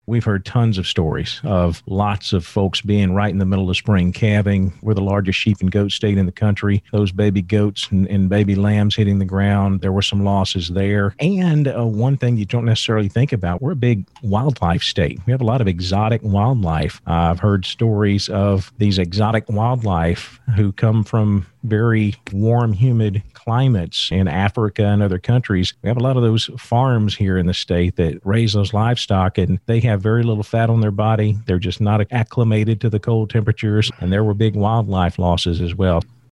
We've heard tons of stories of lots of folks being right in the middle of spring calving. We're the largest sheep and goat state in the country. Those baby goats and baby lambs hitting the ground, there were some losses there. And one thing you don't necessarily think about, we're a big wildlife state. We have a lot of exotic wildlife. I've heard stories of these exotic wildlife who come from very warm, humid climates in Africa and other countries. We have a lot of those farms here in the state that raise those livestock, and they have very little fat on their body. They're just not acclimated to the cold temperatures, and there were big wildlife losses as well.